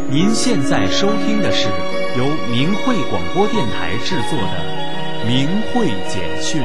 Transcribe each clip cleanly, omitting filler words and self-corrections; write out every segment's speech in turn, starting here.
您现在收听的是由明慧广播电台制作的《明慧简讯》。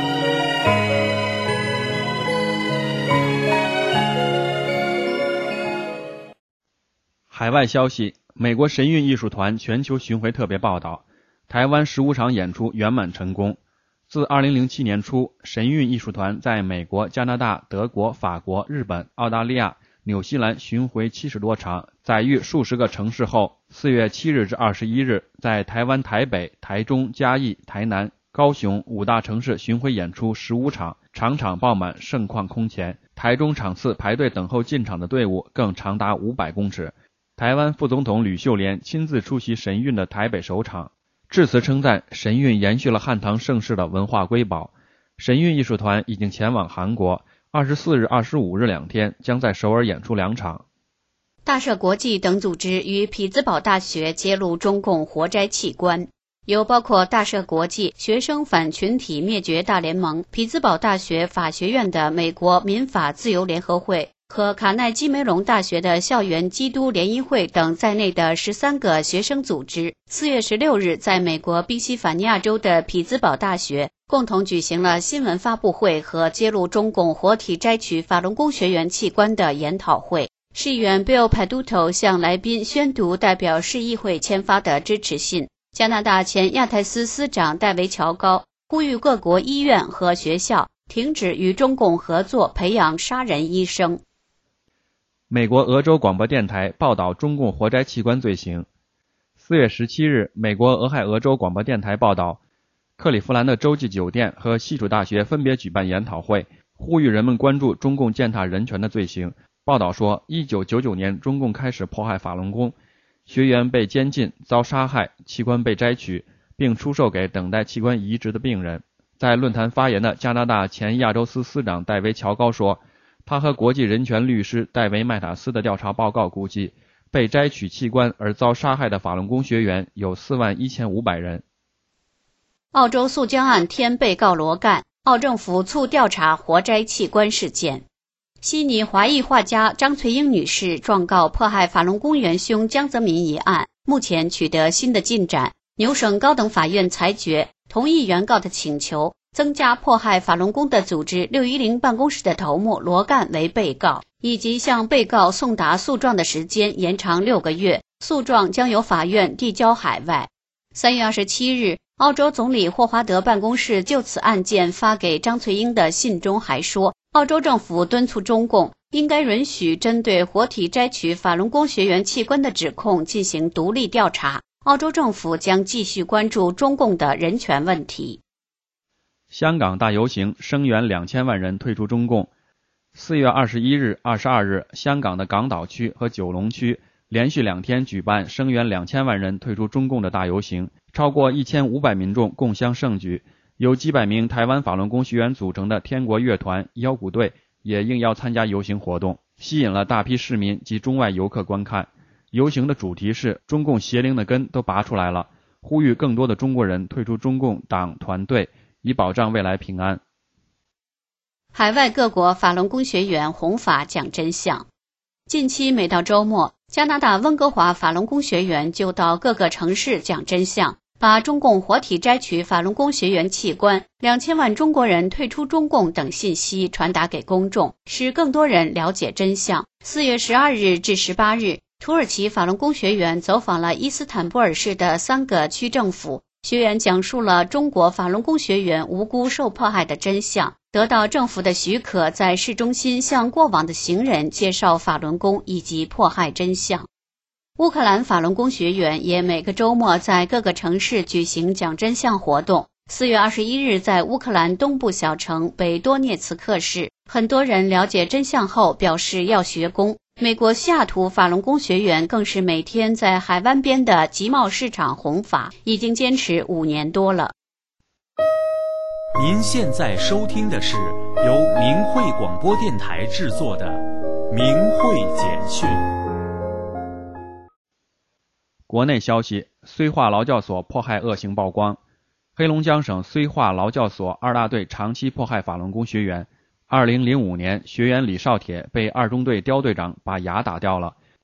海外消息：美国神韵艺术团全球巡回特别报道，台湾15场演出圆满成功。自2007年初，神韵艺术团在美国、加拿大、德国、法国、日本、澳大利亚、纽西兰巡回70多场，载誉数十个城市后，4月7日至21日，在台湾台北、台中、嘉义、台南、高雄5大城市巡回演出15场，场场爆满，盛况空前。台中场次排队等候进场的队伍更长达500公尺。台湾副总统吕秀莲亲自出席神韵的台北首场，致辞称赞神韵延续了汉唐盛世的文化瑰宝。神韵艺术团已经前往韩国，24日、25日2天将在首尔演出2场。 大社国际等组织与匹兹堡大学揭露中共活摘器官，由包括大社国际、学生反群体灭绝大联盟、匹兹堡大学法学院的美国民法自由联合会和卡耐基梅隆大学的校园基督联谊会等在内的13个学生组织，4月16日在美国宾夕法尼亚州的匹兹堡大学共同举行了新闻发布会和揭露中共活体摘取法轮功学员器官的研讨会。市议员 Bill Peduto 向来宾宣读代表市议会签发的支持信。加拿大前亚太司司长戴维·乔高呼吁各国医院和学校停止与中共合作培养杀人医生。 美国俄州广播电台报道中共活摘器官罪行。4月17日，美国俄亥俄州广播电台报道，克利夫兰的洲际酒店和西楚大学分别举办研讨会，呼吁人们关注中共践踏人权的罪行。报道说，1999年中共开始迫害法轮功，学员被监禁、遭杀害，器官被摘取，并出售给等待器官移植的病人。在论坛发言的加拿大前亚洲司司长戴维·乔高说，他和国际人权律师戴维·麦塔斯的调查报告估计，被摘取器官而遭杀害的法轮功学员有41500人。 澳洲诉江案添被告罗干，澳政府促调查活摘器官事件。悉尼华裔画家张翠英女士状告迫害法轮功元凶江泽民一案，目前取得新的进展。牛省高等法院裁决同意原告的请求，增加迫害法轮功的组织610办公室的头目罗干为被告，以及向被告送达诉状的时间延长6个月，诉状将由法院递交海外。3月27日，澳洲总理霍华德办公室就此案件发给张翠英的信中还说，澳洲政府敦促中共应该允许针对活体摘取法轮功学员器官的指控进行独立调查，澳洲政府将继续关注中共的人权问题。 香港大游行声援2000万人退出中共。4月21日、22日，香港的港岛区和九龙区连续2天举办声援2000万人退出中共的大游行，超过1500民众共襄盛举。由几百名台湾法轮功学员组成的天国乐团、腰鼓队也应邀参加游行活动，吸引了大批市民及中外游客观看。游行的主题是中共邪灵的根都拔出来了，呼吁更多的中国人退出中共党团队，以保障未来平安。 海外各国法轮功学员弘法讲真相。近期每到周末，加拿大温哥华法轮功学员就到各个城市讲真相，把中共活体摘取法轮功学员器官、2000万中国人退出中共等信息传达给公众，使更多人了解真相。4月12日至18日，土耳其法轮功学员走访了伊斯坦布尔市的3个区政府，学员讲述了中国法轮功学员无辜受迫害的真相，得到政府的许可，在市中心向过往的行人介绍法轮功以及迫害真相。乌克兰法轮功学员也每个周末在各个城市举行讲真相活动。4月21日，在乌克兰东部小城北多涅茨克市，很多人了解真相后表示要学功。美国西雅图法轮功学员更是每天在海湾边的集贸市场弘法，已经坚持5年多了。 您现在收听的是由明慧广播电台制作的《明慧简讯》。 国内消息：绥化劳教所迫害恶行曝光。黑龙江省绥化劳教所2大队长期迫害法轮功学员。2005年，学员李少铁被2中队刁队长把牙打掉了。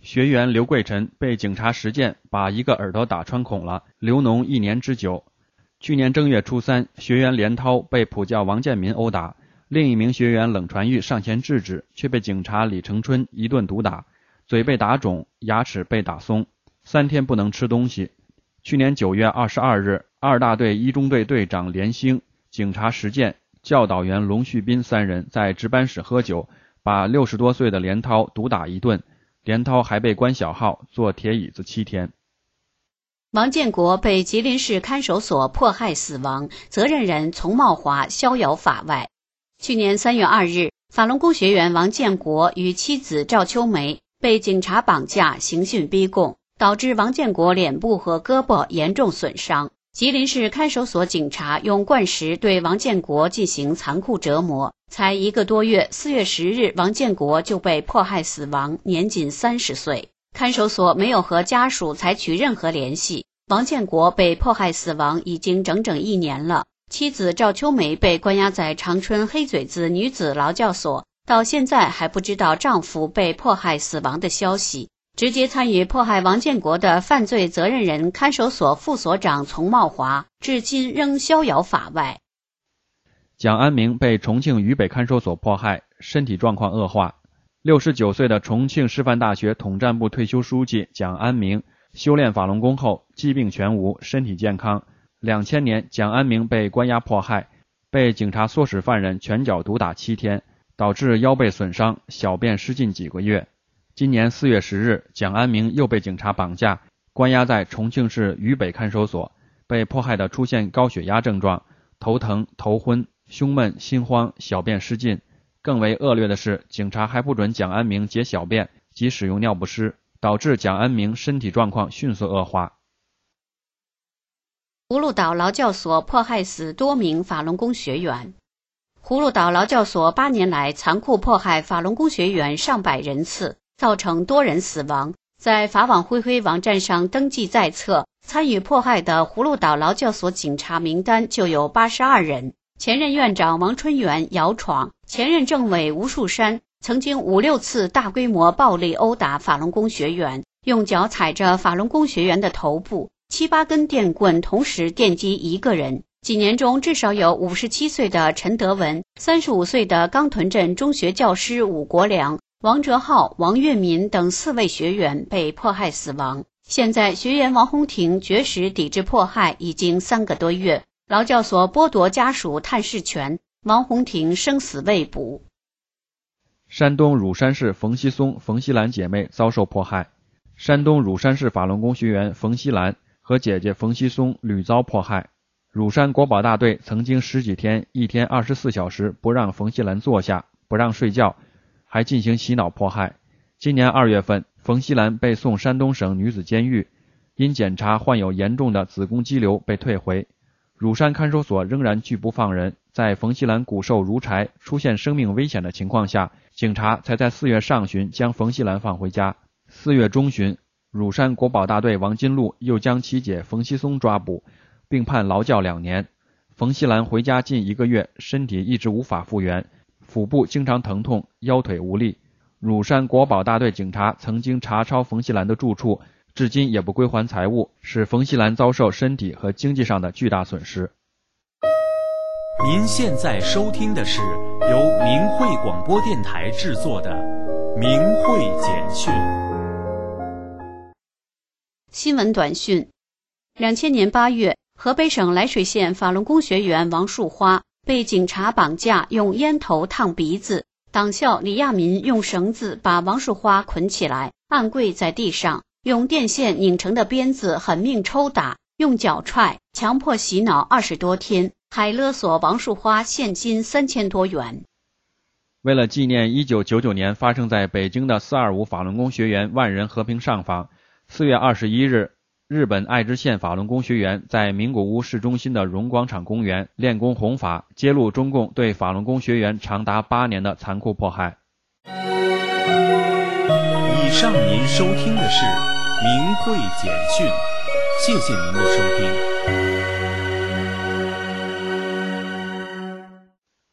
学员刘桂臣被警察实践把一个耳朵打穿孔了，流脓1年之久。去年正月初3，学员连涛被普教王建民殴打，另一名学员冷传玉上前制止，却被警察李成春一顿毒打，嘴被打肿，牙齿被打松，3天不能吃东西。去年9月22日，2大队1中队队长连兴、警察实践、教导员龙旭斌3人在值班室喝酒，把60多岁的连涛毒打一顿，连涛还被关小号，坐铁椅子7天。 王建国被吉林市看守所迫害死亡，责任人丛茂华逍遥法外。去年3月2日，法轮功学员王建国与妻子赵秋梅被警察绑架刑讯逼供，导致王建国脸部和胳膊严重损伤。吉林市看守所警察用灌石对王建国进行残酷折磨，才1个多月，4月10日，王建国就被迫害死亡，年仅30岁。看守所没有和家属采取任何联系。王建国被迫害死亡已经整整1年了。妻子赵秋梅被关押在长春黑嘴子女子劳教所，到现在还不知道丈夫被迫害死亡的消息。直接参与迫害王建国的犯罪责任人看守所副所长丛茂华，至今仍逍遥法外。 蒋安明被重庆渝北看守所迫害，身体状况恶化。69岁的重庆师范大学统战部退休书记蒋安明修炼法轮功后疾病全无，身体健康。2000年，蒋安明被关押迫害，被警察唆使犯人拳脚毒打7天，导致腰背损伤，小便失禁几个月。今年4月10日，蒋安明又被警察绑架，关押在重庆市渝北看守所。被迫害的出现高血压症状，头疼、头昏、胸闷、心慌、小便失禁。更为恶劣的是，警察还不准蒋安明解小便及使用尿不湿，导致蒋安明身体状况迅速恶化。 葫芦岛劳教所迫害死多名法轮功学员。葫芦岛劳教所8年来残酷迫害法轮功学员上百人次，造成多人死亡。在法网恢恢网站上登记在册，参与迫害的葫芦岛劳教所警察名单就有82人。前任院长王春元摇闯，前任政委吴树山曾经5、6次大规模暴力殴打法轮功学员，用脚踩着法轮功学员的头部，7、8根电棍同时电击一个人。几年中至少有57岁的陈德文、35岁的冈屯镇中学教师武国良、王哲浩、王月民等4位学员被迫害死亡。现在学员王红婷绝食抵制迫害已经3个多月，劳教所剥夺家属探视权，王红婷生死未卜。 山东乳山市冯锡松、冯锡兰姐妹遭受迫害。山东乳山市法轮功学员冯锡兰和姐姐冯锡松屡遭迫害。乳山国保大队曾经10几天，一天24小时不让冯锡兰坐下，不让睡觉，还进行洗脑迫害。今年2月份，冯锡兰被送山东省女子监狱，因检查患有严重的子宫肌瘤被退回。乳山看守所仍然拒不放人，在冯锡兰骨瘦如柴、出现生命危险的情况下，警察才在4月上旬将冯锡兰放回家。4月中旬，乳山国保大队王金禄又将其姐冯锡松抓捕，并判劳教2年。冯锡兰回家近1个月，身体一直无法复原，腹部经常疼痛，腰腿无力。乳山国保大队警察曾经查抄冯锡兰的住处，至今也不归还财物，使冯锡兰遭受身体和经济上的巨大损失。 您现在收听的是由明慧广播电台制作的《明慧简讯》。 新闻短讯：2000年8月，河北省涞水县法轮功学员王树花被警察绑架，用烟头烫鼻子。党校李亚民用绳子把王树花捆起来，按跪在地上，用电线拧成的鞭子狠命抽打，用脚踹，强迫洗脑20多天，还勒索王树花现金3000多元。 为了纪念1999年发生在北京的425法轮功学员万人和平上访，4月21日，日本爱知县法轮功学员在名古屋市中心的荣广场公园练功弘法，揭露中共对法轮功学员长达8年的残酷迫害。 以上您收听的是明慧简讯，谢谢您的收听。